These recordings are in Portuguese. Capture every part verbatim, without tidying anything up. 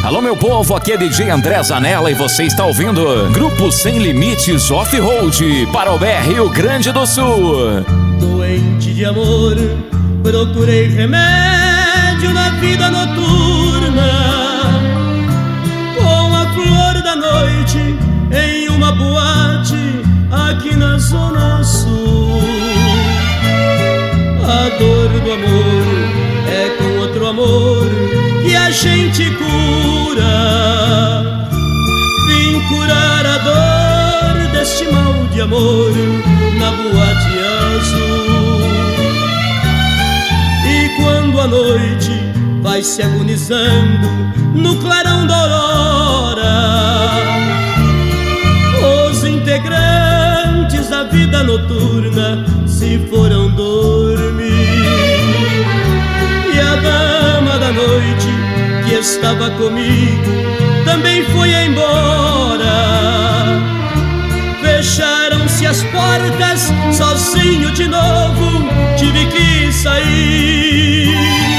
Alô, meu povo, aqui é D J André Zanella e você está ouvindo Grupo Sem Limites Off-Road, Parobé, Rio Grande do Sul. Doente de amor, procurei remédio na vida noturna, com a flor da noite em uma boate aqui na Zona Sul. A dor do amor é com outro amor que a gente cura. Vim curar a dor deste mal de amor na boate azul. E quando a noite vai se agonizando no clarão da aurora, os integrantes da vida noturna se foram dormir. E a dama da noite que estava comigo também foi embora. Fecharam-se as portas, sozinho de novo tive que sair.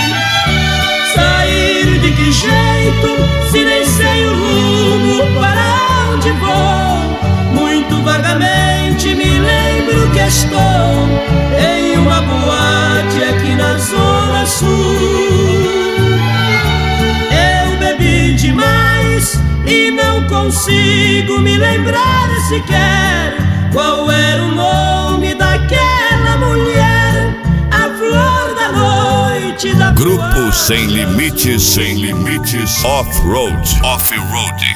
Sair de que jeito, se nem sei o rumo para onde vou? Muito vagamente me lembro que estou em uma boate aqui na Zona Sul. Eu bebi demais e não consigo me lembrar sequer qual era o nome daquela mulher, a flor da noite da Grupo boate. Sem Limites, Sem Limites Off-Road, Off-Road.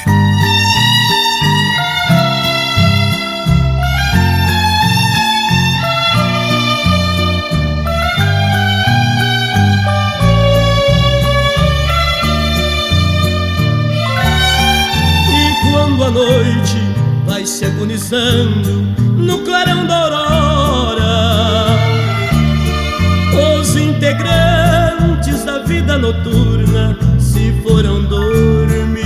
A noite vai se agonizando no clarão da aurora, os integrantes da vida noturna se foram dormir.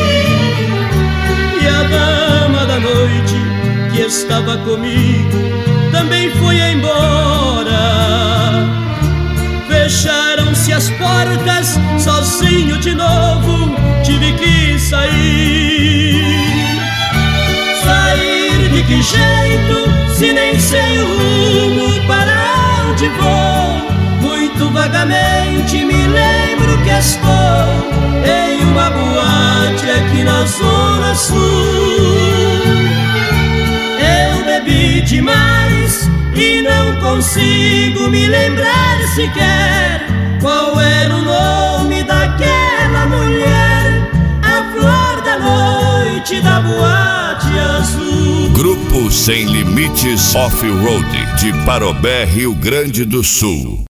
E a dama da noite que estava comigo também foi embora. Fecharam-se as portas, sozinho de novo tive que sair. Sair de que jeito, se nem sei o rumo para onde vou? Muito vagamente me lembro que estou em uma boate aqui na Zona Sul. Eu bebi demais e não consigo me lembrar sequer qual era o nome daquela mulher, a flor da noite da boate azul. Grupo Sem Limites Off-Road, de Parobé, Rio Grande do Sul.